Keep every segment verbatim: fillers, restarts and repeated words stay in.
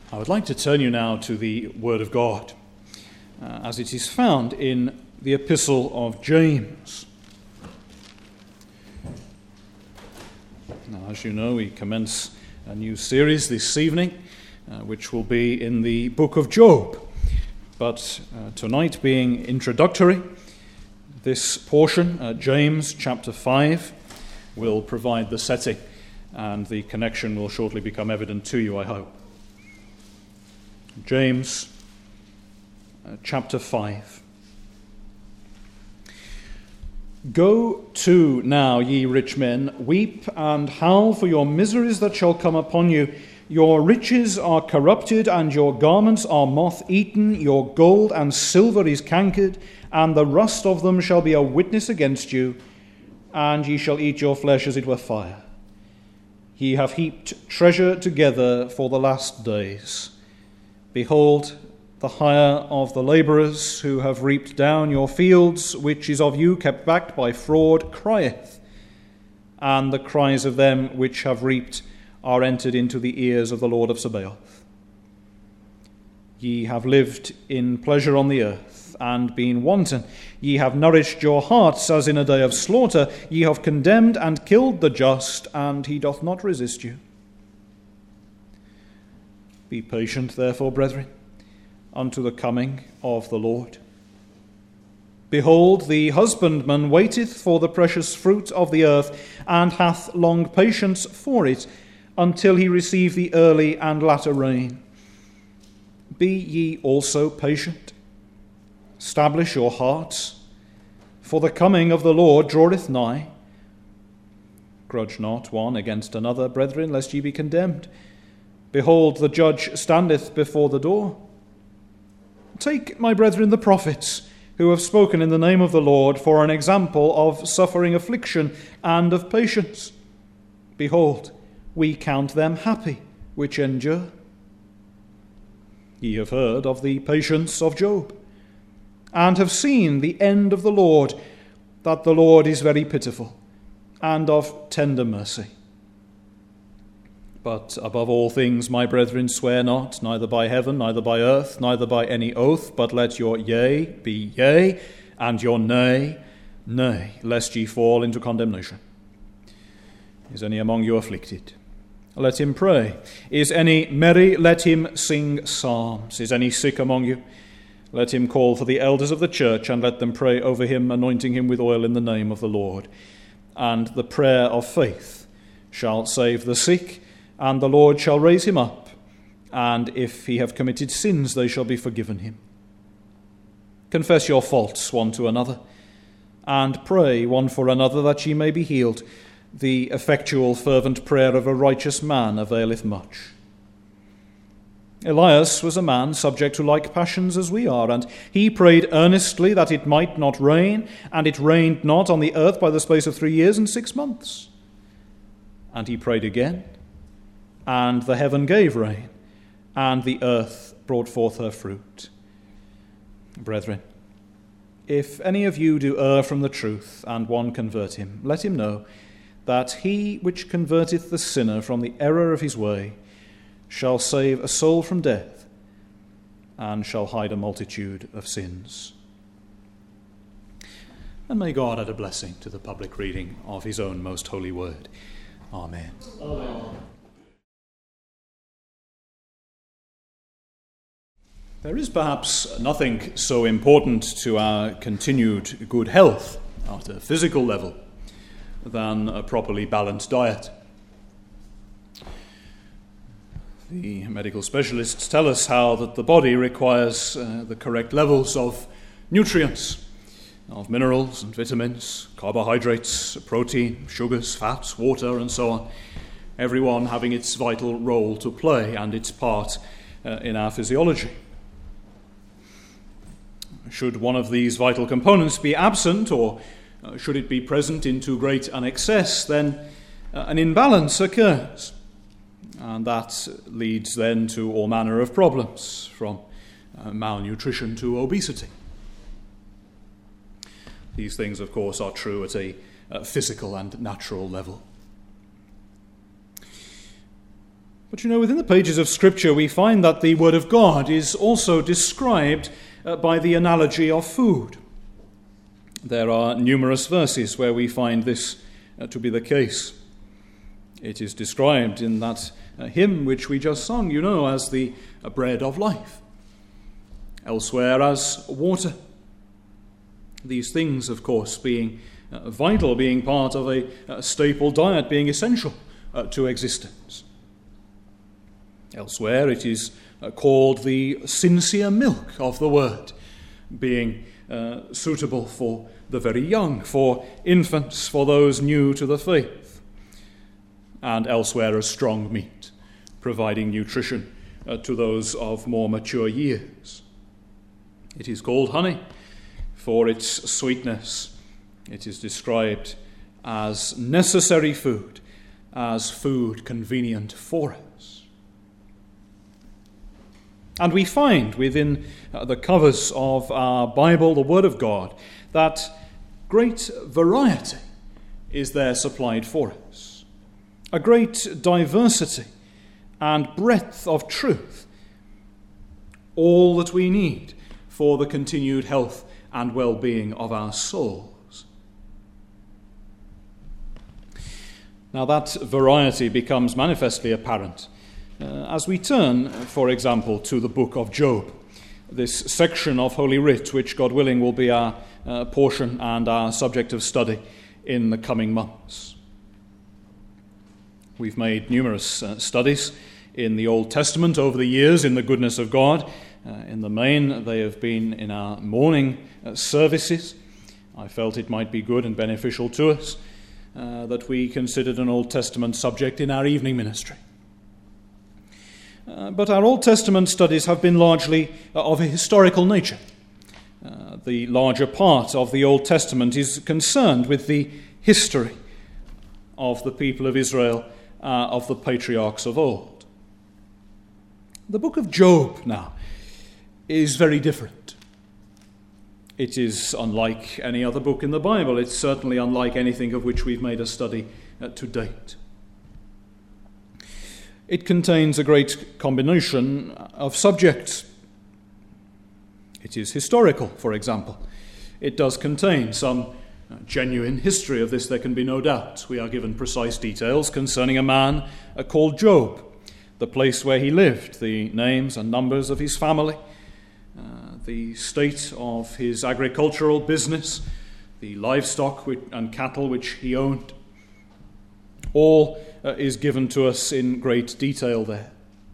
I would like to turn you now to the Word of God, uh, as it is found in the Epistle of James. Now, as you know, we commence a new series this evening, uh, which will be in the book of Job. But uh, tonight being introductory, this portion, uh, James chapter five, will provide the setting, and the connection will shortly become evident to you, I hope. James uh, chapter five. Go to now, ye rich men, weep and howl for your miseries that shall come upon you. Your riches are corrupted, and your garments are moth-eaten. Your gold and silver is cankered, and the rust of them shall be a witness against you, and ye shall eat your flesh as it were fire. Ye have heaped treasure together for the last days. Behold, the hire of the labourers who have reaped down your fields, which is of you kept back by fraud, crieth, and the cries of them which have reaped are entered into the ears of the Lord of Sabaoth. Ye have lived in pleasure on the earth, and been wanton. Ye have nourished your hearts as in a day of slaughter. Ye have condemned and killed the just, and he doth not resist you. Be patient, therefore, brethren, unto the coming of the Lord. Behold, the husbandman waiteth for the precious fruit of the earth, and hath long patience for it, until he receive the early and latter rain. Be ye also patient. Establish your hearts, for the coming of the Lord draweth nigh. Grudge not one against another, brethren, lest ye be condemned. Behold, the judge standeth before the door. Take, my brethren, the prophets, who have spoken in the name of the Lord, for an example of suffering affliction and of patience. Behold, we count them happy which endure. Ye have heard of the patience of Job, and have seen the end of the Lord, that the Lord is very pitiful, and of tender mercy. But above all things, my brethren, swear not, neither by heaven, neither by earth, neither by any oath, but let your yea be yea, and your nay, nay, lest ye fall into condemnation. Is any among you afflicted? Let him pray. Is any merry? Let him sing psalms. Is any sick among you? Let him call for the elders of the church, and let them pray over him, anointing him with oil in the name of the Lord. And the prayer of faith shall save the sick, and the Lord shall raise him up, and if he have committed sins, they shall be forgiven him. Confess your faults one to another, and pray one for another, that ye may be healed. The effectual fervent prayer of a righteous man availeth much. Elias was a man subject to like passions as we are, and he prayed earnestly that it might not rain, and it rained not on the earth by the space of three years and six months. And he prayed again, and the heaven gave rain, and the earth brought forth her fruit. Brethren, if any of you do err from the truth, and one convert him, let him know that he which converteth the sinner from the error of his way shall save a soul from death, and shall hide a multitude of sins. And may God add a blessing to the public reading of his own most holy word. Amen. Amen. There is perhaps nothing so important to our continued good health at a physical level than a properly balanced diet. The medical specialists tell us how that the body requires uh, the correct levels of nutrients, of minerals and vitamins, carbohydrates, protein, sugars, fats, water, and so on, everyone having its vital role to play and its part uh, in our physiology. Should one of these vital components be absent, or uh, should it be present in too great an excess, then uh, an imbalance occurs. And that leads then to all manner of problems, from uh, malnutrition to obesity. These things, of course, are true at a uh, physical and natural level. But you know, within the pages of Scripture, we find that the Word of God is also described uh, by the analogy of food. There are numerous verses where we find this uh, to be the case. It is described in that uh, hymn which we just sung, you know, as the uh, bread of life. Elsewhere as water. These things, of course, being uh, vital, being part of a, a staple diet, being essential uh, to existence. Elsewhere it is uh, called the sincere milk of the word, being uh, suitable for the very young, for infants, for those new to the faith. And elsewhere as strong meat, providing nutrition uh, to those of more mature years. It is called honey for its sweetness. It is described as necessary food, as food convenient for us. And we find within the covers of our Bible, the Word of God, that great variety is there supplied for us. A great diversity and breadth of truth. All that we need for the continued health and well-being of our souls. Now that variety becomes manifestly apparent uh, as we turn, for example, to the book of Job, this section of Holy Writ, which, God willing, will be our uh, portion and our subject of study in the coming months. We've made numerous uh, studies in the Old Testament over the years in the goodness of God. Uh, in the main, they have been in our morning uh, services. I felt it might be good and beneficial to us uh, that we considered an Old Testament subject in our evening ministry. Uh, but our Old Testament studies have been largely uh, of a historical nature. Uh, the larger part of the Old Testament is concerned with the history of the people of Israel, uh, of the patriarchs of old. The book of Job now is very different. It is unlike any other book in the Bible. It's certainly unlike anything of which we've made a study uh, to date. It contains a great combination of subjects. It is historical, for example. It does contain some genuine history of this, there can be no doubt. We are given precise details concerning a man uh, called Job, the place where he lived, the names and numbers of his family, uh, the state of his agricultural business, the livestock and cattle which he owned. All uh, is given to us in great detail there.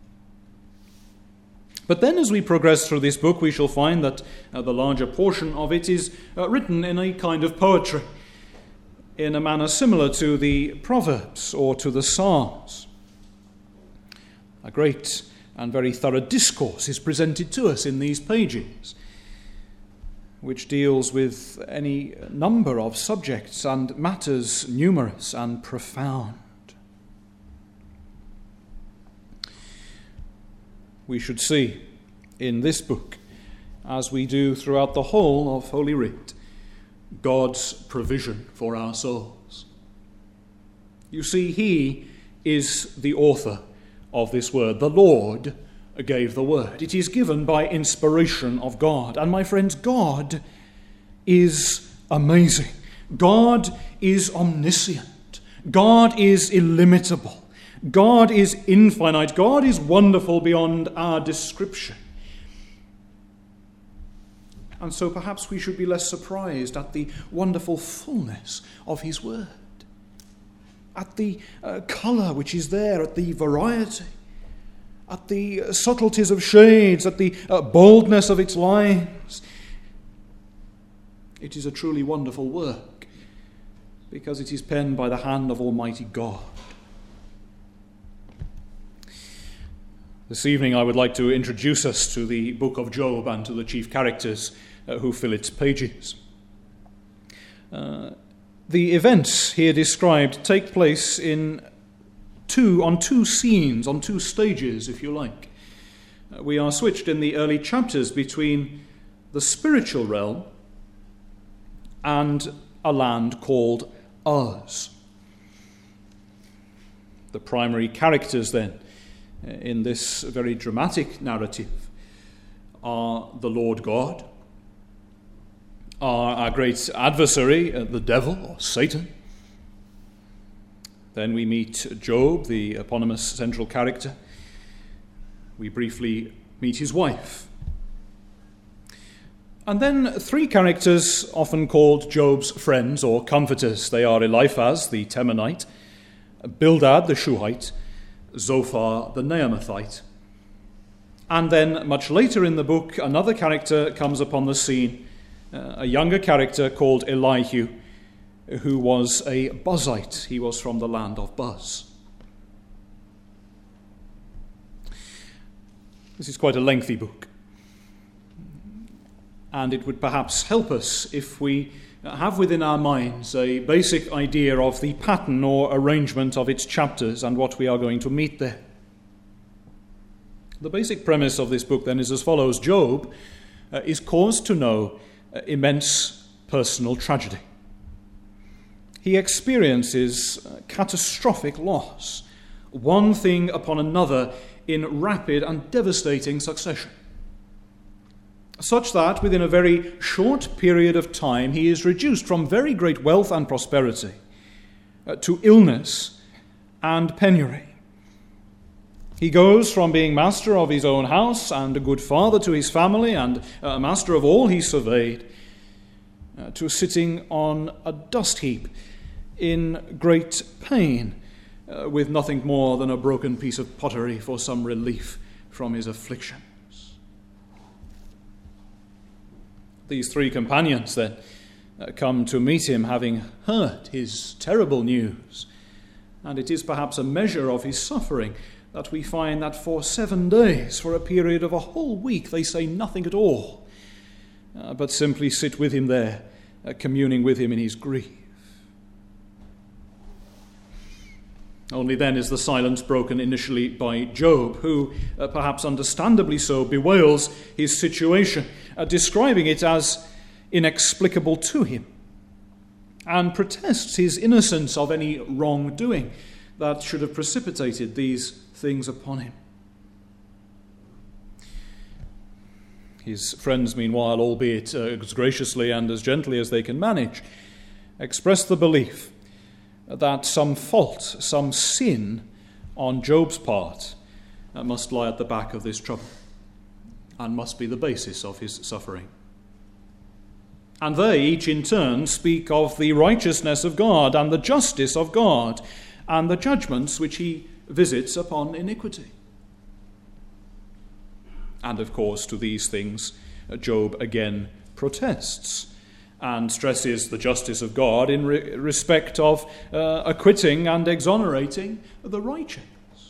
But then as we progress through this book, we shall find that uh, the larger portion of it is uh, written in a kind of poetry, in a manner similar to the Proverbs or to the Psalms. A great and very thorough discourse is presented to us in these pages, which deals with any number of subjects and matters numerous and profound. We should see in this book, as we do throughout the whole of Holy Writ, God's provision for our souls. You see, He is the author of this word. The Lord gave the word. It is given by inspiration of God. And my friends, God is amazing. God is omniscient. God is illimitable. God is infinite. God is wonderful beyond our description. And so perhaps we should be less surprised at the wonderful fullness of His word, at the uh, colour which is there, at the variety, at the uh, subtleties of shades, at the uh, boldness of its lines. It is a truly wonderful work because it is penned by the hand of Almighty God. This evening I would like to introduce us to the book of Job and to the chief characters uh, who fill its pages. Uh, the events here described take place in two, on two scenes, on two stages, if you like. Uh, we are switched in the early chapters between the spiritual realm and a land called Uz. The primary characters then in this very dramatic narrative are the Lord God, are our great adversary, the devil or Satan. Then we meet Job, the eponymous central character. We briefly meet his wife. And then three characters often called Job's friends or comforters. They are Eliphaz, the Temanite, Bildad, the Shuhite, Zophar, the Naamathite. And then, much later in the book, another character comes upon the scene, uh, a younger character called Elihu, who was a Buzite. He was from the land of Buz. This is quite a lengthy book, and it would perhaps help us if we have within our minds a basic idea of the pattern or arrangement of its chapters and what we are going to meet there. The basic premise of this book then is as follows. Job uh, is caused to know uh, immense personal tragedy. He experiences uh, catastrophic loss, one thing upon another in rapid and devastating succession, such that within a very short period of time he is reduced from very great wealth and prosperity uh, to illness and penury. He goes from being master of his own house and a good father to his family and uh, master of all he surveyed uh, to sitting on a dust heap in great pain uh, with nothing more than a broken piece of pottery for some relief from his afflictions. These three companions then uh, come to meet him, having heard his terrible news. And it is perhaps a measure of his suffering that we find that for seven days, for a period of a whole week, they say nothing at all, uh, but simply sit with him there, uh, communing with him in his grief. Only then is the silence broken initially by Job, who, uh, perhaps understandably so, bewails his situation, uh, describing it as inexplicable to him, and protests his innocence of any wrongdoing that should have precipitated these things upon him. His friends, meanwhile, albeit uh, as graciously and as gently as they can manage, express the belief that some fault, some sin on Job's part uh, must lie at the back of this trouble and must be the basis of his suffering. And they each in turn speak of the righteousness of God and the justice of God and the judgments which he visits upon iniquity. And of course, to these things, Job again protests and stresses the justice of God in re- respect of uh, acquitting and exonerating the righteous.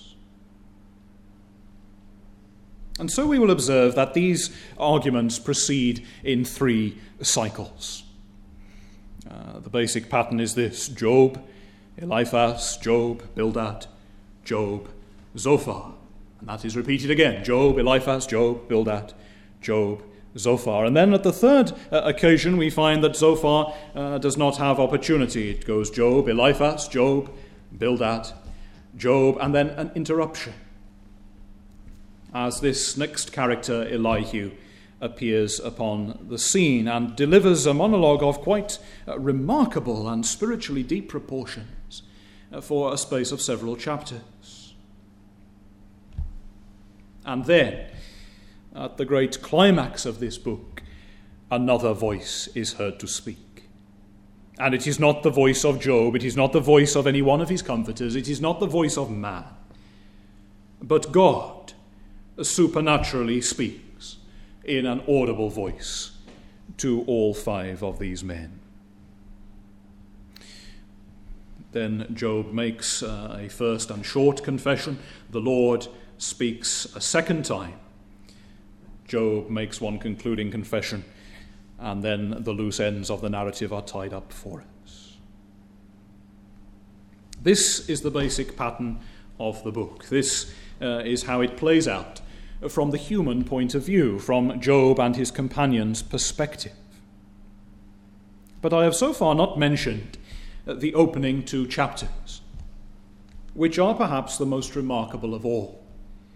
And so we will observe that these arguments proceed in three cycles. Uh, the basic pattern is this: Job, Eliphaz, Job, Bildad, Job, Zophar. And that is repeated again: Job, Eliphaz, Job, Bildad, Job, Zophar. And then at the third uh, occasion we find that Zophar uh, does not have opportunity. It goes Job, Eliphaz, Job, Bildad, Job, and then an interruption, as this next character, Elihu, appears upon the scene and delivers a monologue of quite uh, remarkable and spiritually deep proportions uh, for a space of several chapters. And then, at the great climax of this book, another voice is heard to speak. And it is not the voice of Job, it is not the voice of any one of his comforters, it is not the voice of man, but God supernaturally speaks in an audible voice to all five of these men. Then Job makes uh, a first and short confession. The Lord speaks a second time. Job makes one concluding confession, and then the loose ends of the narrative are tied up for us. This is the basic pattern of the book. This uh, is how it plays out from the human point of view, from Job and his companions' perspective. But I have so far not mentioned the opening two chapters, which are perhaps the most remarkable of all.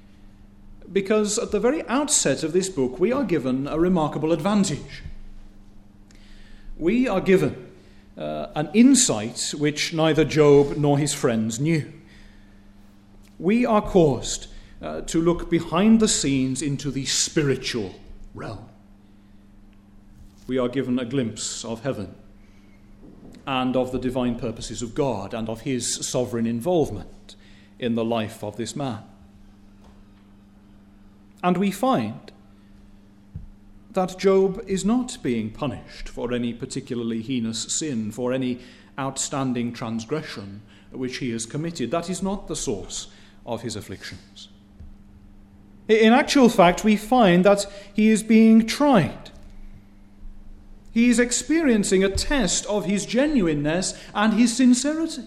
because at the very outset of this book we are given a remarkable advantage. We are given uh, an insight which neither Job nor his friends knew. We are caused uh, to look behind the scenes into the spiritual realm. We are given a glimpse of heaven and of the divine purposes of God and of his sovereign involvement in the life of this man. And we find that Job is not being punished for any particularly heinous sin, for any outstanding transgression which he has committed. That is not the source of his afflictions. In actual fact, we find that he is being tried. He is experiencing a test of his genuineness and his sincerity.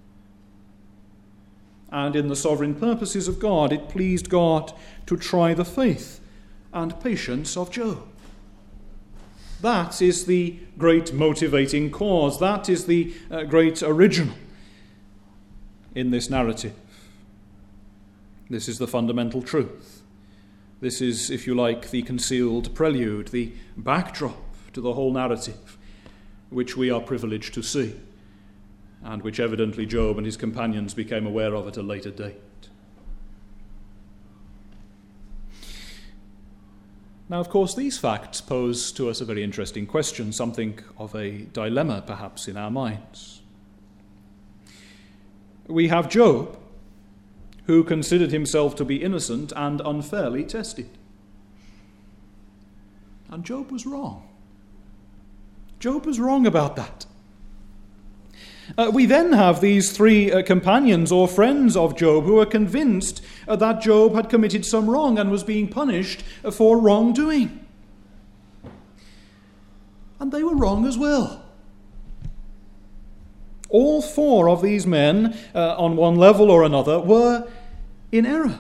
And in the sovereign purposes of God, it pleased God to try the faith and patience of Job. That is the great motivating cause. That is the uh, great original in this narrative. This is the fundamental truth. This is, if you like, the concealed prelude, the backdrop to the whole narrative, which we are privileged to see, and which evidently Job and his companions became aware of at a later date. Now, of course, these facts pose to us a very interesting question, something of a dilemma, perhaps, in our minds. We have Job, who considered himself to be innocent and unfairly tested. And Job was wrong. Job was wrong about that. Uh, we then have these three uh, companions or friends of Job who are convinced uh, that Job had committed some wrong and was being punished uh, for wrongdoing. And they were wrong as well. All four of these men, uh, on one level or another, were in error.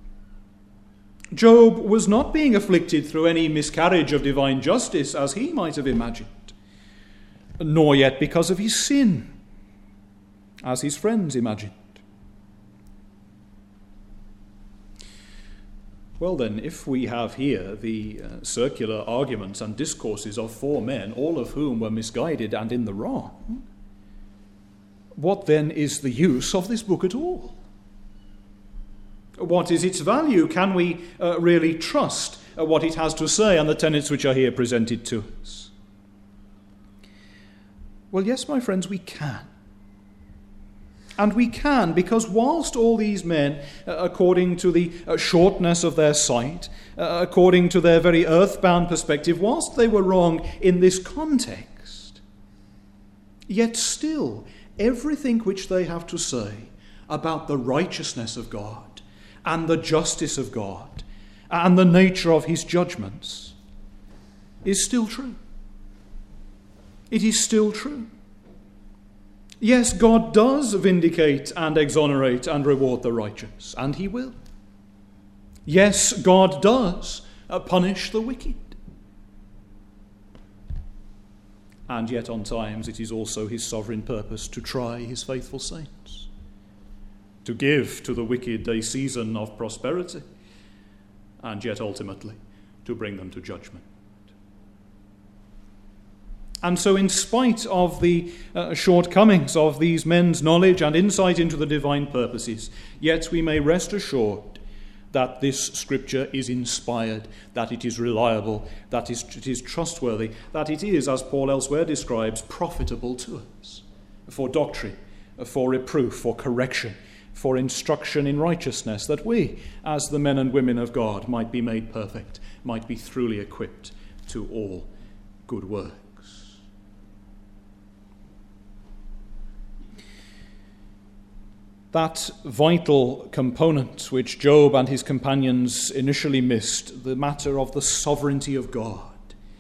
Job was not being afflicted through any miscarriage of divine justice, as he might have imagined, nor yet because of his sin, as his friends imagined. Well then, if we have here the uh, circular arguments and discourses of four men, all of whom were misguided and in the wrong, what then is the use of this book at all? What is its value? Can we uh, really trust uh, what it has to say and the tenets which are here presented to us? Well, yes, my friends, we can. And we can, because whilst all these men, uh, according to the uh, shortness of their sight, uh, according to their very earthbound perspective, whilst they were wrong in this context, yet still everything which they have to say about the righteousness of God and the justice of God and the nature of his judgments is still true. It is still true. Yes, God does vindicate and exonerate and reward the righteous, and he will. Yes, God does uh, punish the wicked. And yet on times it is also his sovereign purpose to try his faithful saints, to give to the wicked a season of prosperity, and yet ultimately to bring them to judgment. And so in spite of the uh, shortcomings of these men's knowledge and insight into the divine purposes, yet we may rest assured that this scripture is inspired, that it is reliable, that it is trustworthy, that it is, as Paul elsewhere describes, profitable to us for doctrine, for reproof, for correction, for instruction in righteousness, that we, as the men and women of God, might be made perfect, might be thoroughly equipped to all good work. That vital component which Job and his companions initially missed, the matter of the sovereignty of God,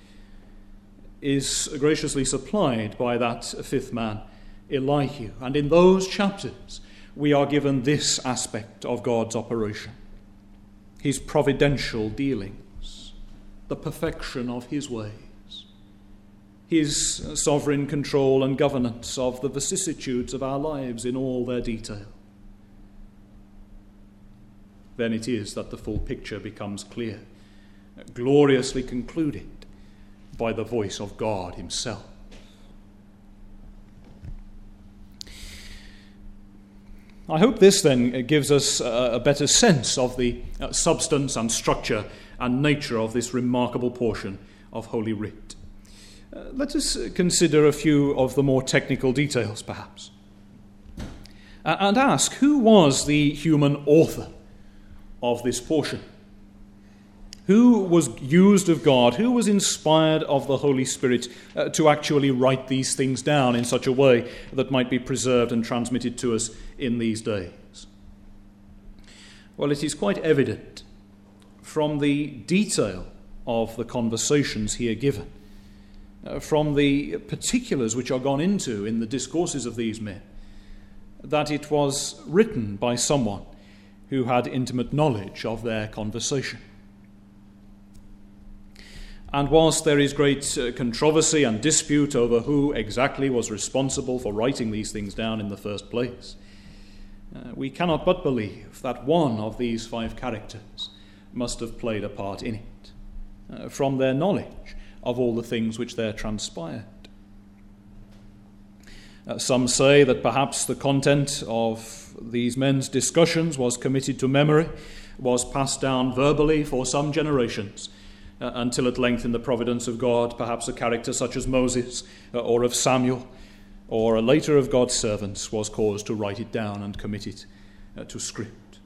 is graciously supplied by that fifth man, Elihu. And in those chapters, we are given this aspect of God's operation: his providential dealings, the perfection of his ways, his sovereign control and governance of the vicissitudes of our lives in all their detail. then it is that the full picture becomes clear, gloriously concluded by the voice of God himself. I hope this then gives us a better sense of the substance and structure and nature of this remarkable portion of Holy Writ. Uh, let us consider a few of the more technical details, perhaps, uh, and ask, who was the human author of this portion? Who was used of God? Who was inspired of the Holy Spirit uh, to actually write these things down in such a way that might be preserved and transmitted to us in these days? Well, it is quite evident from the detail of the conversations here given, uh, from the particulars which are gone into in the discourses of these men, that it was written by someone who had intimate knowledge of their conversation. And whilst there is great uh, controversy and dispute over who exactly was responsible for writing these things down in the first place, uh, we cannot but believe that one of these five characters must have played a part in it, uh, from their knowledge of all the things which there transpired. Uh, some say that perhaps the content of these men's discussions was committed to memory, was passed down verbally for some generations, Uh, until at length in the providence of God, perhaps a character such as Moses uh, or of Samuel or a later of God's servants was caused to write it down and commit it uh, to script.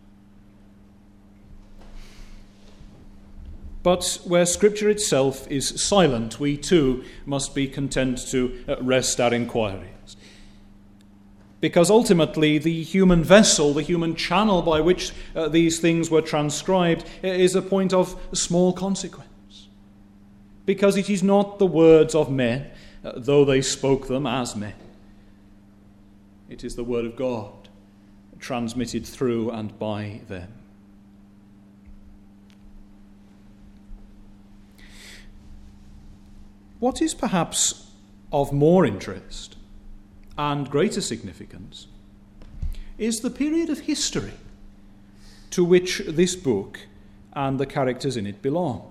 But where Scripture itself is silent, we too must be content to uh, rest our inquiries. Because ultimately the human vessel, the human channel by which uh, these things were transcribed is a point of small consequence. Because it is not the words of men, uh, though they spoke them as men. It is the word of God, transmitted through and by them. What is perhaps of more interest and greater significance is the period of history to which this book and the characters in it belong.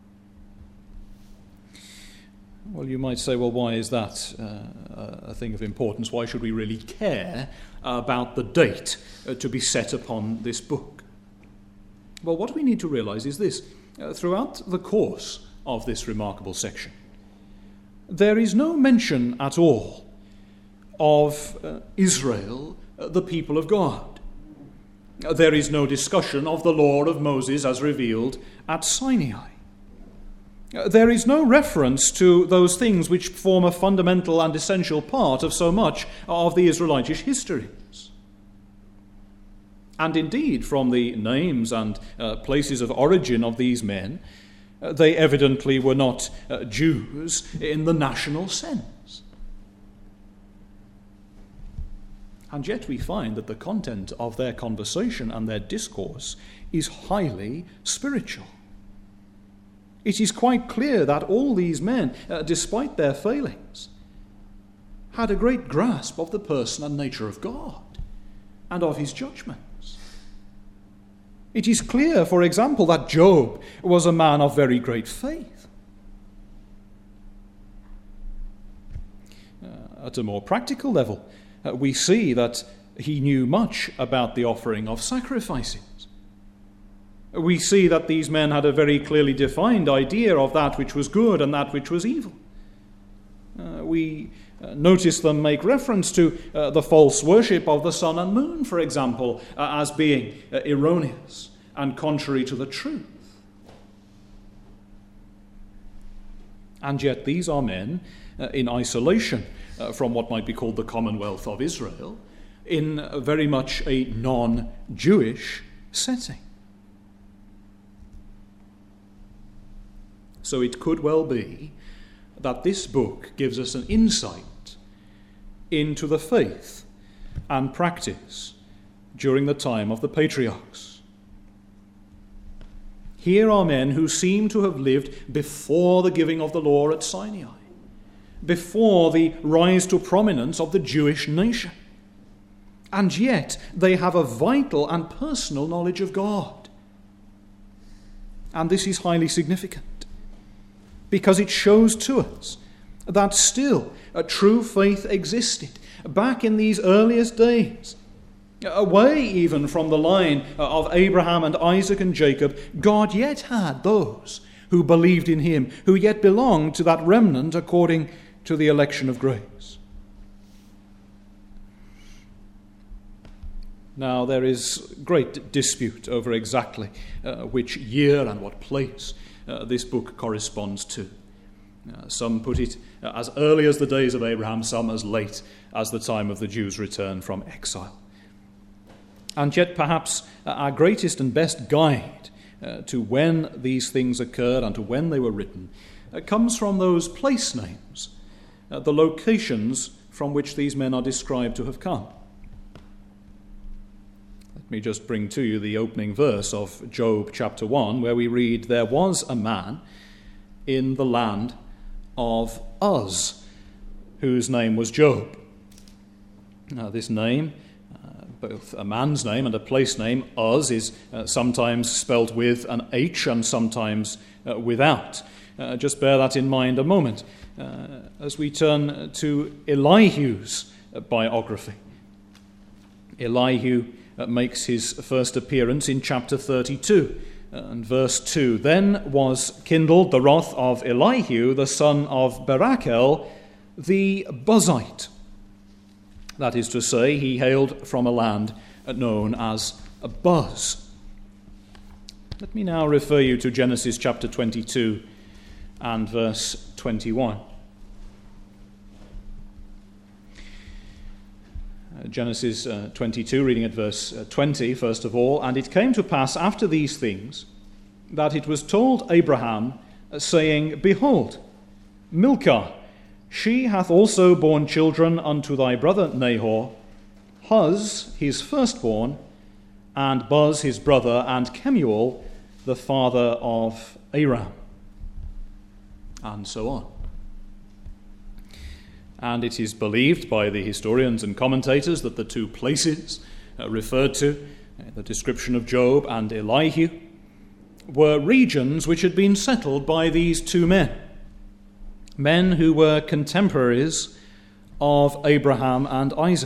Well, you might say, well, why is that uh, a thing of importance? Why should we really care about the date uh, to be set upon this book? Well, what we need to realize is this. Uh, throughout the course of this remarkable section, there is no mention at all of uh, Israel, uh, the people of God. Uh, there is no discussion of the law of Moses as revealed at Sinai. There is no reference to those things which form a fundamental and essential part of so much of the Israelitish histories. And indeed, from the names and uh, places of origin of these men, uh, they evidently were not uh, Jews in the national sense. And yet we find that the content of their conversation and their discourse is highly spiritual. It is quite clear that all these men, uh, despite their failings, had a great grasp of the person and nature of God and of his judgments. It is clear, for example, that Job was a man of very great faith. Uh, at a more practical level, uh, we see that he knew much about the offering of sacrifices. We see that these men had a very clearly defined idea of that which was good and that which was evil. Uh, we uh, notice them make reference to uh, the false worship of the sun and moon, for example, uh, as being uh, erroneous and contrary to the truth. And yet these are men uh, in isolation uh, from what might be called the Commonwealth of Israel, in uh, very much a non-Jewish setting. So it could well be that this book gives us an insight into the faith and practice during the time of the patriarchs. Here are men who seem to have lived before the giving of the law at Sinai, before the rise to prominence of the Jewish nation. And yet they have a vital and personal knowledge of God And this is highly significant because it shows to us that still a true faith existed back in these earliest days. Away even from the line of Abraham and Isaac and Jacob, God yet had those who believed in him, who yet belonged to that remnant according to the election of grace. Now, there is great dispute over exactly uh, which year and what place uh, this book corresponds to. Uh, some put it uh, as early as the days of Abraham, some as late as the time of the Jews' return from exile. And yet perhaps uh, our greatest and best guide uh, to when these things occurred and to when they were written uh, comes from those place names, uh, the locations from which these men are described to have come. Let me just bring to you the opening verse of Job chapter one, where we read, "There was a man in the land of Uz, whose name was Job." Now, this name, uh, both a man's name and a place name, Uz, is uh, sometimes spelt with an H and sometimes uh, without. Uh, just bear that in mind a moment uh, as we turn to Elihu's uh, biography. Elihu uh, makes his first appearance in chapter thirty-two. And verse two, "Then was kindled the wrath of Elihu, the son of Barachel, the Buzite." That is to say, he hailed from a land known as Buz. Let me now refer you to Genesis chapter twenty-two and verse twenty-one. Uh, Genesis uh, twenty-two, reading at verse uh, twenty, first of all. "And it came to pass after these things, that it was told Abraham, uh, saying, Behold, Milcah, she hath also borne children unto thy brother Nahor, Huz his firstborn, and Buz his brother, and Kemuel the father of Aram." And so on. And it is believed by the historians and commentators that the two places uh, referred to, uh, the description of Job and Elihu, were regions which had been settled by these two men, men who were contemporaries of Abraham and Isaac.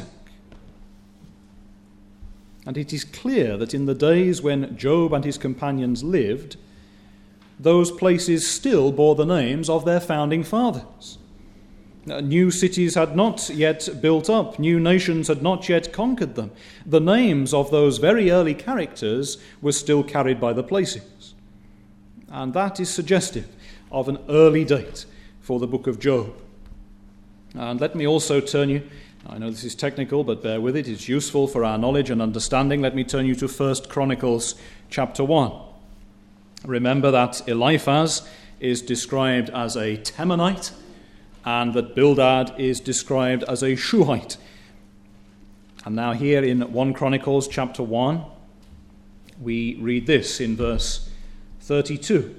And it is clear that in the days when Job and his companions lived, those places still bore the names of their founding fathers. New cities had not yet built up. New nations had not yet conquered them. The names of those very early characters were still carried by the places. And that is suggestive of an early date for the book of Job. And let me also turn you, I know this is technical, but bear with it, it's useful for our knowledge and understanding. Let me turn you to First Chronicles chapter one. Remember that Eliphaz is described as a Temanite, and that Bildad is described as a Shuhite. And now here in First Chronicles chapter one, we read this in verse thirty-two.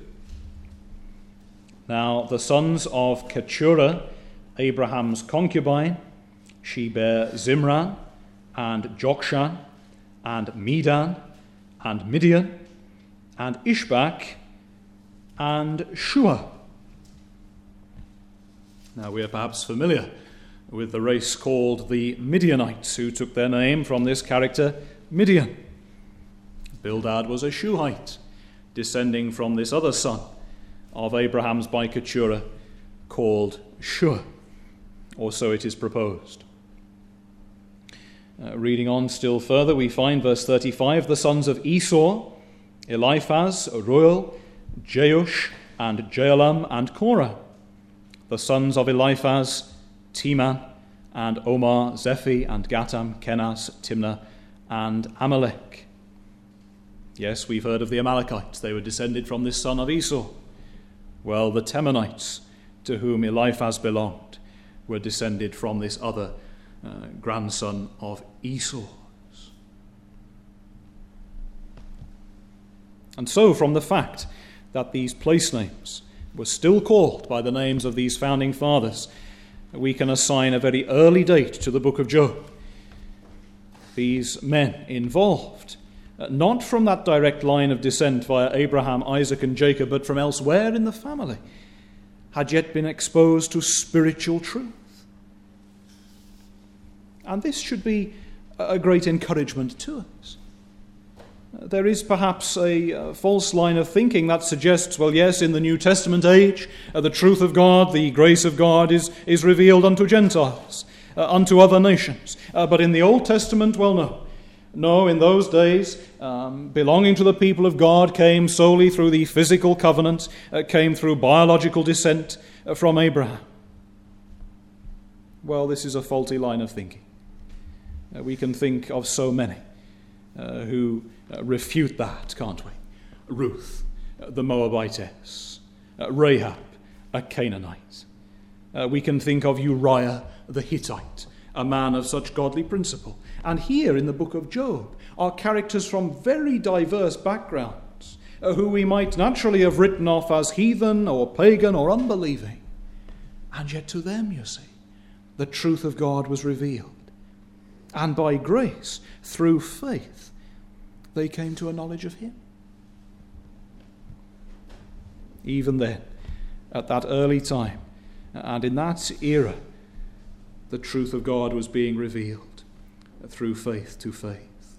"Now the sons of Keturah, Abraham's concubine, she bare Zimran, and Jokshan, and Medan, and Midian, and Ishbak, and Shua." Now, we are perhaps familiar with the race called the Midianites, who took their name from this character, Midian. Bildad was a Shuhite, descending from this other son of Abraham's by Keturah, called Shua, or so it is proposed. Uh, reading on still further, we find verse thirty-five, "The sons of Esau, Eliphaz, Reuel, Jeush, and Jaalam, and Korah. The sons of Eliphaz, Teman, and Omar, Zephi, and Gatam, Kenaz, Timnah, and Amalek." Yes, we've heard of the Amalekites. They were descended from this son of Esau. Well, the Temanites, to whom Eliphaz belonged, were descended from this other uh, grandson of Esau's. And so, from the fact that these place names were still called by the names of these founding fathers, we can assign a very early date to the book of Job. These men involved uh, not from that direct line of descent via Abraham, Isaac, and Jacob, but from elsewhere in the family, had yet been exposed to spiritual truth. And this should be a great encouragement to us. There is perhaps a uh, false line of thinking that suggests, well, yes, in the New Testament age, uh, the truth of God, the grace of God is, is revealed unto Gentiles, uh, unto other nations. Uh, but in the Old Testament, well, no. No, in those days, um, belonging to the people of God came solely through the physical covenant, uh, came through biological descent uh, from Abraham. Well, this is a faulty line of thinking. Uh, we can think of so many uh, who uh, refute that, can't we? Ruth, uh, the Moabitess, uh, Rahab, a Canaanite. Uh, we can think of Uriah the Hittite, a man of such godly principle. And here in the book of Job are characters from very diverse backgrounds, uh, who we might naturally have written off as heathen or pagan or unbelieving. And yet to them, you see, the truth of God was revealed. And by grace, through faith, they came to a knowledge of him. Even then, at that early time, and in that era, the truth of God was being revealed through faith to faith.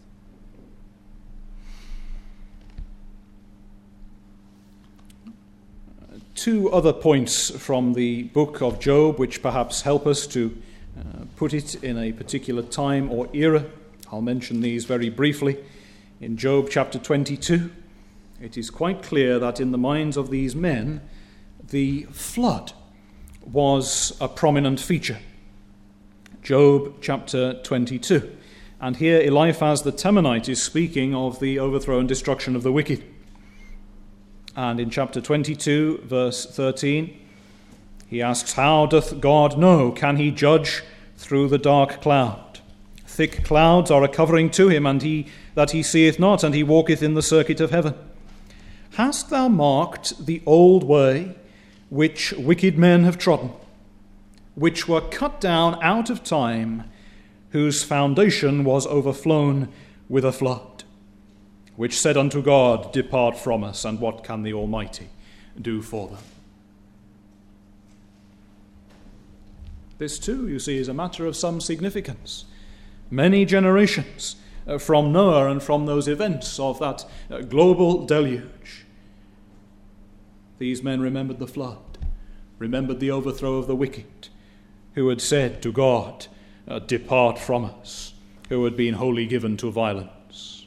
Two other points from the book of Job which perhaps help us to uh, put it in a particular time or era. I'll mention these very briefly. In Job chapter twenty-two, it is quite clear that in the minds of these men, the flood was a prominent feature. Job chapter twenty-two. And here Eliphaz the Temanite is speaking of the overthrow and destruction of the wicked. And in chapter twenty-two, verse thirteen, he asks, "How doth God know? Can he judge through the dark cloud? Thick clouds are a covering to him, and he that he seeth not, and he walketh in the circuit of heaven. Hast thou marked the old way which wicked men have trodden, which were cut down out of time, whose foundation was overflown with a flood, which said unto God, Depart from us, and what can the Almighty do for them?" This too, you see, is a matter of some significance. Many generations uh, from Noah and from those events of that uh, global deluge, these men remembered the flood, remembered the overthrow of the wicked, who had said to God, uh, Depart from us, who had been wholly given to violence.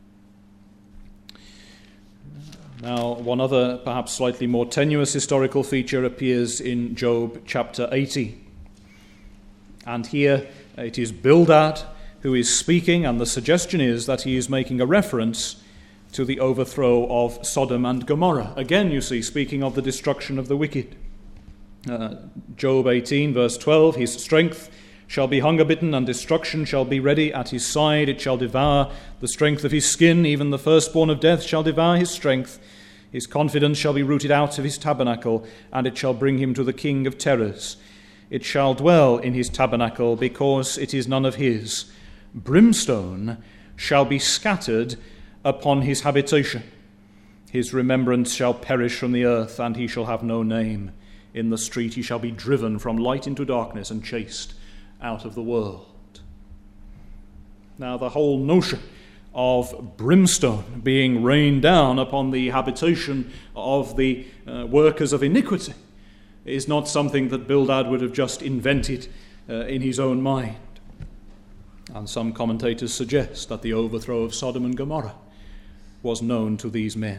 Now, one other, perhaps slightly more tenuous historical feature appears in Job chapter eighty. And here it is Bildad who is speaking, and the suggestion is that he is making a reference to the overthrow of Sodom and Gomorrah. Again, you see, speaking of the destruction of the wicked. Uh, Job eighteen, verse twelve, "His strength shall be hunger-bitten, and destruction shall be ready at his side. It shall devour the strength of his skin, even the firstborn of death shall devour his strength. His confidence shall be rooted out of his tabernacle, and it shall bring him to the king of terrors. It shall dwell in his tabernacle, because it is none of his. Brimstone shall be scattered upon his habitation. His remembrance shall perish from the earth, and he shall have no name. In the street he shall be driven from light into darkness, and chased out of the world." Now, the whole notion of brimstone being rained down upon the habitation of the uh, workers of iniquity is not something that Bildad would have just invented uh, in his own mind. And some commentators suggest that the overthrow of Sodom and Gomorrah was known to these men.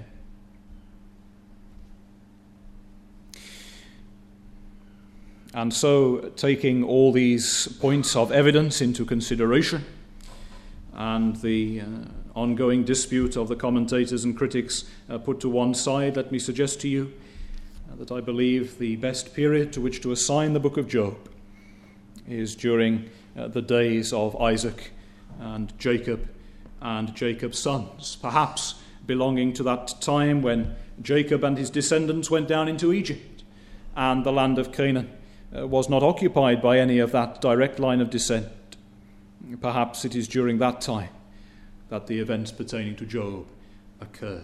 And so, taking all these points of evidence into consideration, and the uh, ongoing dispute of the commentators and critics uh, put to one side, let me suggest to you uh, that I believe the best period to which to assign the book of Job is during uh, the days of Isaac and Jacob and Jacob's sons, perhaps belonging to that time when Jacob and his descendants went down into Egypt, and the land of Canaan uh, was not occupied by any of that direct line of descent. Perhaps it is during that time that the events pertaining to Job occurred.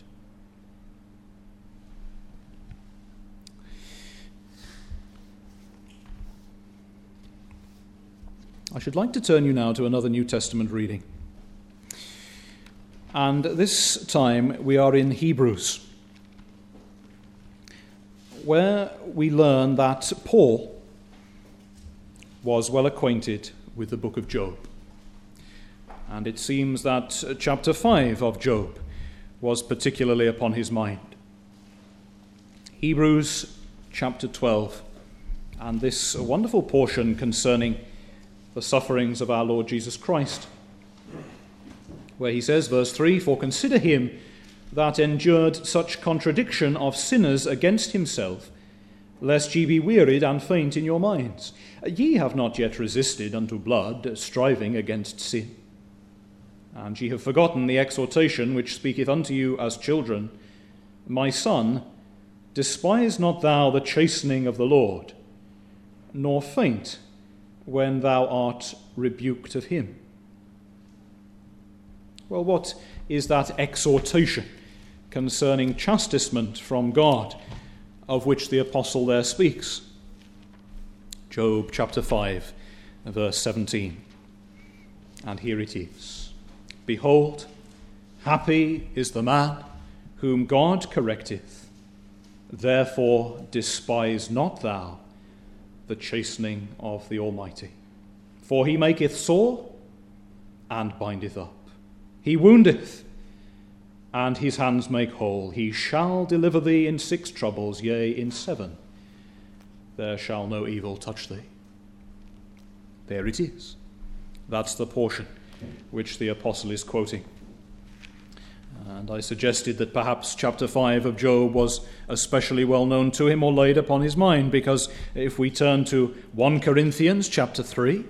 I should like to turn you now to another New Testament reading. And this time we are in Hebrews, where we learn that Paul was well acquainted with the book of Job. And it seems that chapter five of Job was particularly upon his mind. Hebrews chapter twelve, and this wonderful portion concerning the sufferings of our Lord Jesus Christ, where he says, verse three, "For consider him that endured such contradiction of sinners against himself, lest ye be wearied and faint in your minds. Ye have not yet resisted unto blood, striving against sin. And ye have forgotten the exhortation which speaketh unto you as children, My son, despise not thou the chastening of the Lord, nor faint when thou art rebuked of him." Well, what is that exhortation concerning chastisement from God of which the apostle there speaks? Job chapter five, verse seventeen. And here it is. "Behold, happy is the man whom God correcteth. Therefore despise not thou the chastening of the Almighty. For he maketh sore and bindeth up. He woundeth, and his hands make whole. He shall deliver thee in six troubles, yea, in seven. There shall no evil touch thee." There it is. That's the portion which the apostle is quoting. And I suggested that perhaps chapter five of Job was especially well known to him or laid upon his mind, because if we turn to First Corinthians chapter three,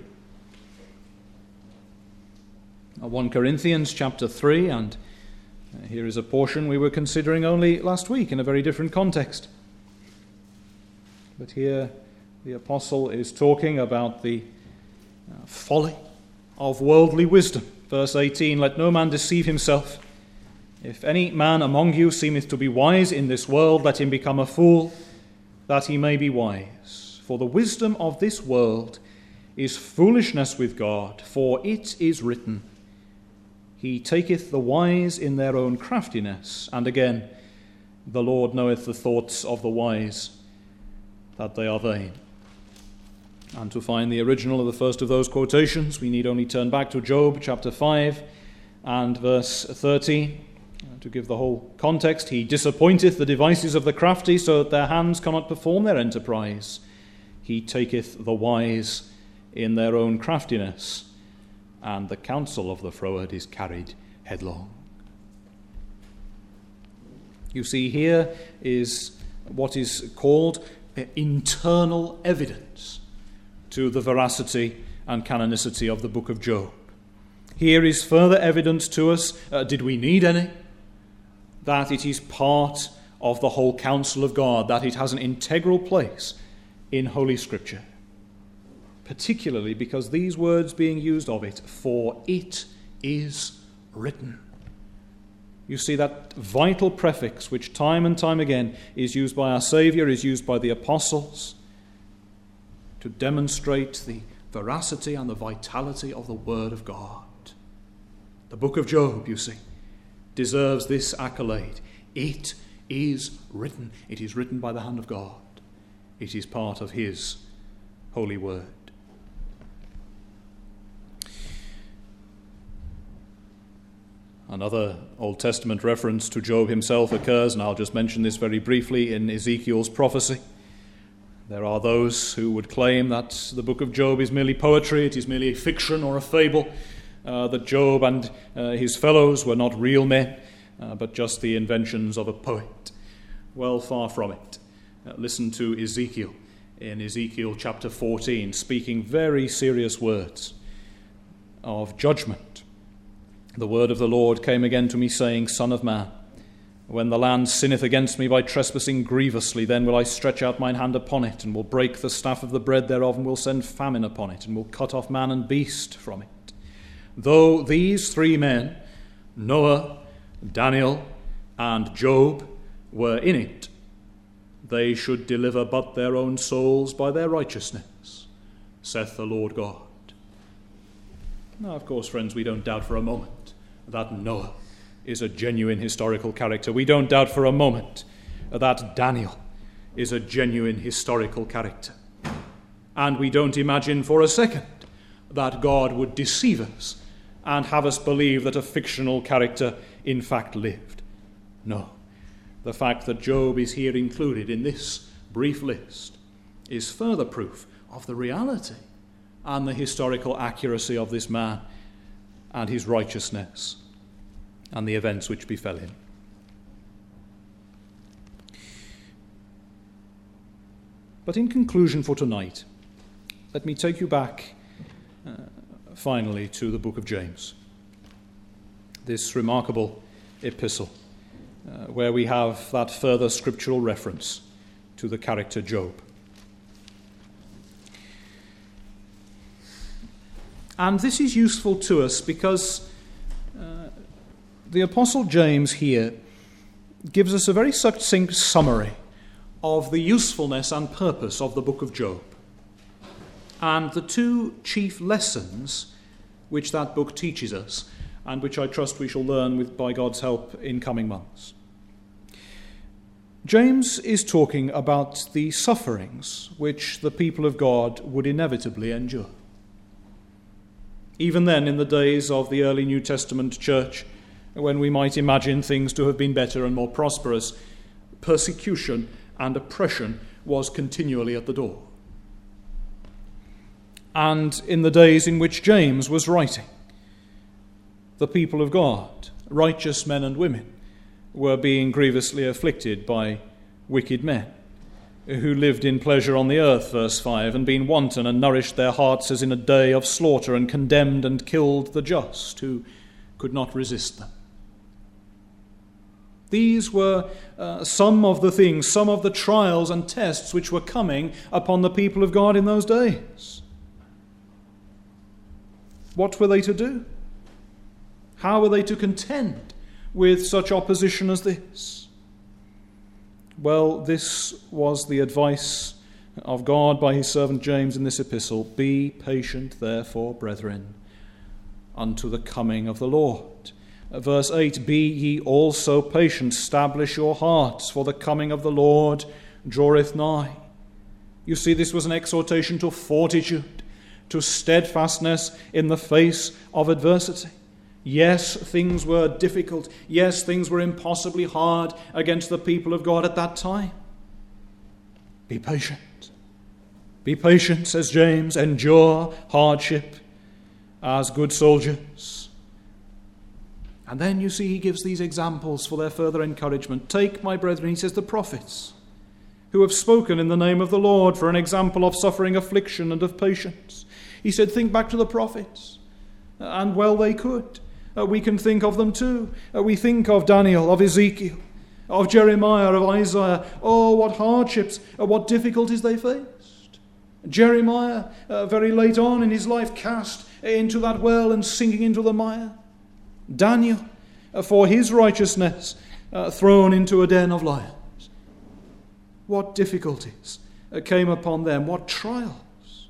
First Corinthians chapter three, and here is a portion we were considering only last week in a very different context. But here the apostle is talking about the uh, folly of worldly wisdom. Verse eighteen, "Let no man deceive himself. If any man among you seemeth to be wise in this world, let him become a fool, that he may be wise. For the wisdom of this world is foolishness with God, for it is written, He taketh the wise in their own craftiness. And again, the Lord knoweth the thoughts of the wise, that they are vain." And to find the original of the first of those quotations, we need only turn back to Job chapter five and verse thirty. To give the whole context, "He disappointeth the devices of the crafty, so that their hands cannot perform their enterprise. He taketh the wise in their own craftiness, and the counsel of the froward is carried headlong." You see, here is what is called internal evidence to the veracity and canonicity of the book of Job. Here is further evidence to us, uh, did we need any, that it is part of the whole counsel of God, that it has an integral place in Holy Scripture. Particularly because these words being used of it, "for it is written." You see, that vital prefix which time and time again is used by our Saviour, is used by the apostles to demonstrate the veracity and the vitality of the Word of God. The book of Job, you see, deserves this accolade. It is written. It is written by the hand of God. It is part of His holy word. Another Old Testament reference to Job himself occurs, and I'll just mention this very briefly, in Ezekiel's prophecy. There are those who would claim that the book of Job is merely poetry, it is merely a fiction or a fable, uh, that Job and uh, his fellows were not real men, uh, but just the inventions of a poet. Well, far from it. Uh, listen to Ezekiel in Ezekiel chapter fourteen, speaking very serious words of judgment. "The word of the Lord came again to me, saying, Son of man, when the land sinneth against me by trespassing grievously, then will I stretch out mine hand upon it, and will break the staff of the bread thereof, and will send famine upon it, and will cut off man and beast from it. Though these three men Noah, Daniel, and Job were in it. They should deliver but their own souls by their righteousness, saith the Lord God. Now, of course, friends, we don't doubt for a moment that Noah is a genuine historical character. We don't doubt for a moment that Daniel is a genuine historical character. And we don't imagine for a second that God would deceive us and have us believe that a fictional character in fact lived. No. The fact that Job is here included in this brief list is further proof of the reality and the historical accuracy of this man and his righteousness and the events which befell him. But in conclusion for tonight, let me take you back uh, finally to the book of James, this remarkable epistle, uh, where we have that further scriptural reference to the character Job. And this is useful to us because uh, the Apostle James here gives us a very succinct summary of the usefulness and purpose of the book of Job, and the two chief lessons which that book teaches us, and which I trust we shall learn with by God's help in coming months. James is talking about the sufferings which the people of God would inevitably endure. Even then, in the days of the early New Testament church, when we might imagine things to have been better and more prosperous, persecution and oppression was continually at the door. And in the days in which James was writing, the people of God, righteous men and women, were being grievously afflicted by wicked men who lived in pleasure on the earth, verse five, and been wanton and nourished their hearts as in a day of slaughter, and condemned and killed the just who could not resist them. These were uh, some of the things, some of the trials and tests which were coming upon the people of God in those days. What were they to do? How were they to contend with such opposition as this? Well, this was the advice of God by his servant James in this epistle. Be patient, therefore, brethren, unto the coming of the Lord. Verse eight, be ye also patient, establish your hearts, for the coming of the Lord draweth nigh. You see, this was an exhortation to fortitude, to steadfastness in the face of adversity. Yes, things were difficult. Yes, things were impossibly hard against the people of God at that time. Be patient. Be patient, says James. Endure hardship as good soldiers. And then you see he gives these examples for their further encouragement. Take, my brethren, he says, the prophets who have spoken in the name of the Lord for an example of suffering, affliction, and of patience. He said, think back to the prophets. And well they could. Uh, we can think of them too. Uh, we think of Daniel, of Ezekiel, of Jeremiah, of Isaiah. Oh, what hardships, uh, what difficulties they faced. Jeremiah, uh, very late on in his life, cast into that well and sinking into the mire. Daniel, uh, for his righteousness, uh, thrown into a den of lions. What difficulties uh, came upon them, what trials.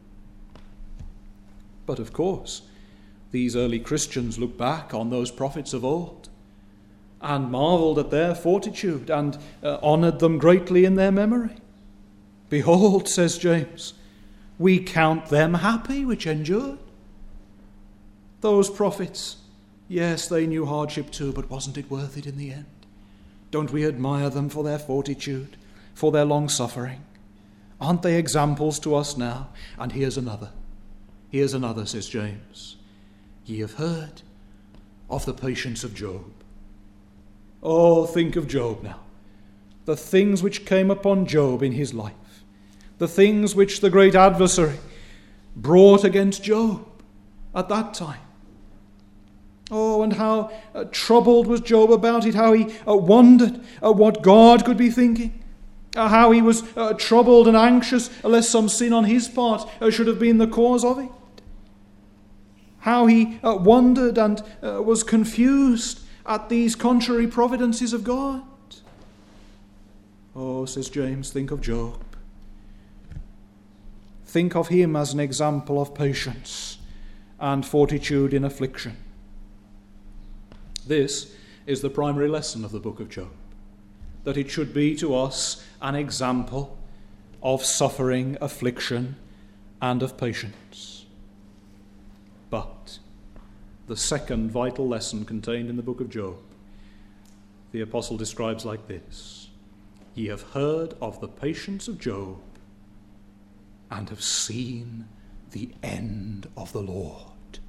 But of course, these early Christians look back on those prophets of old and marveled at their fortitude and uh, honored them greatly in their memory. Behold, says James, we count them happy which endured. Those prophets, yes, they knew hardship too, but wasn't it worth it in the end? Don't we admire them for their fortitude, for their long suffering? Aren't they examples to us now? And here's another. Here's another, says James. Ye have heard of the patience of Job. Oh, think of Job now. The things which came upon Job in his life. The things which the great adversary brought against Job at that time. Oh, and how uh, troubled was Job about it, how he uh, wondered uh, what God could be thinking, uh, how he was uh, troubled and anxious lest some sin on his part uh, should have been the cause of it. how he uh, wondered and uh, was confused at these contrary providences of God. Oh, says James, think of Job. Think of him as an example of patience and fortitude in affliction. This is the primary lesson of the book of Job, that it should be to us an example of suffering, affliction, and of patience. But the second vital lesson contained in the book of Job, the apostle describes like this: Ye have heard of the patience of Job, and have seen the end of the Lord.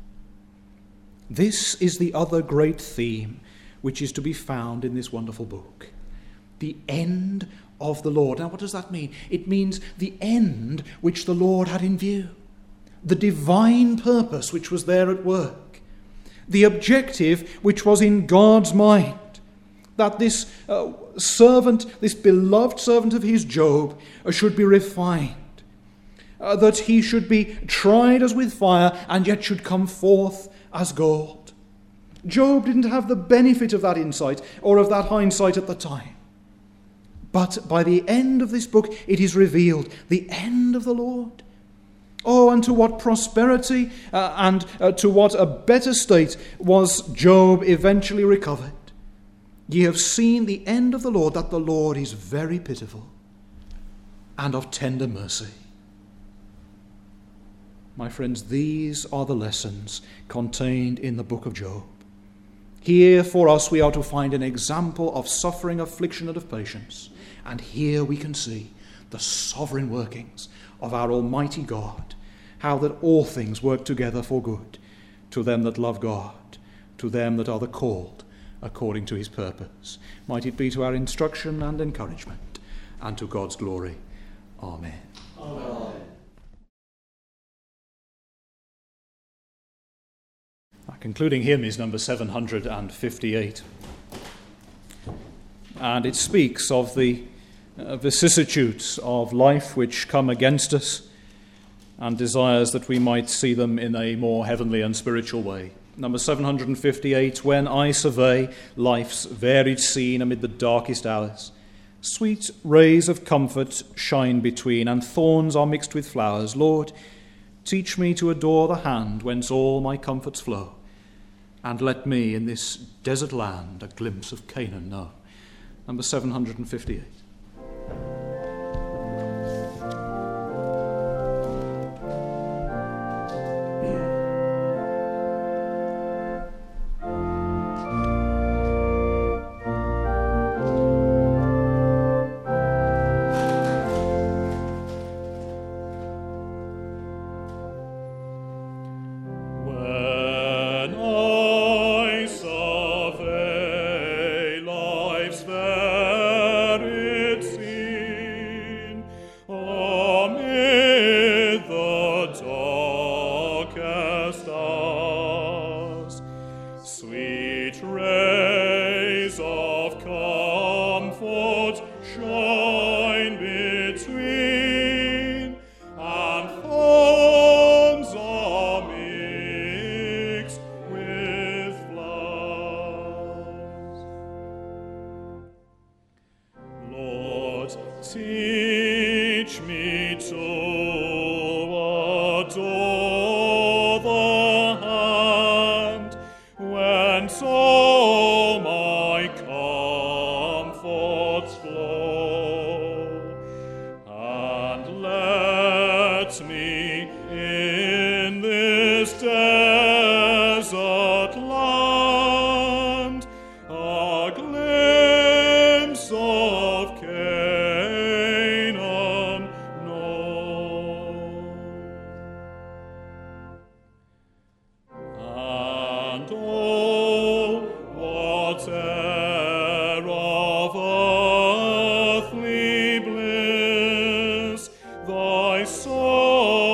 This is the other great theme which is to be found in this wonderful book. The end of the Lord. Now, what does that mean? It means the end which the Lord had in view, the divine purpose which was there at work, the objective which was in God's mind, that this uh, servant, this beloved servant of his, Job, uh, should be refined, uh, that he should be tried as with fire, and yet should come forth as gold. Job didn't have the benefit of that insight or of that hindsight at the time. But by the end of this book, it is revealed the end of the Lord. Oh, and to what prosperity uh, and uh, to what a better state was Job eventually recovered. Ye have seen the end of the Lord, that the Lord is very pitiful and of tender mercy. My friends, these are the lessons contained in the book of Job. Here for us we are to find an example of suffering, affliction, and of patience. And here we can see the sovereign workings of our Almighty God, how that all things work together for good to them that love God, to them that are the called according to his purpose. Might it be to our instruction and encouragement, and to God's glory. Amen. Amen. Our concluding hymn is number seven hundred fifty-eight. And it speaks of the uh, vicissitudes of life which come against us, and desires that we might see them in a more heavenly and spiritual way. Number seven hundred fifty-eight, when I survey life's varied scene amid the darkest hours, sweet rays of comfort shine between, and thorns are mixed with flowers. Lord, teach me to adore the hand whence all my comforts flow, and let me in this desert land a glimpse of Canaan know. Number seven hundred fifty-eight. Teach me to adore the hand whence all my comforts flow, and let me in this desert land a glimpse of Canaan know. And oh, whate'er of earthly bliss thy soul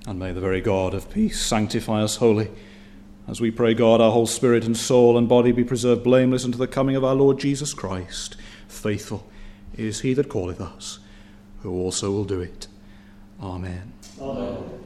And may the very God of peace sanctify us wholly, as we pray, God, our whole spirit and soul and body be preserved blameless unto the coming of our Lord Jesus Christ. Faithful is he that calleth us, who also will do it. Amen. Amen.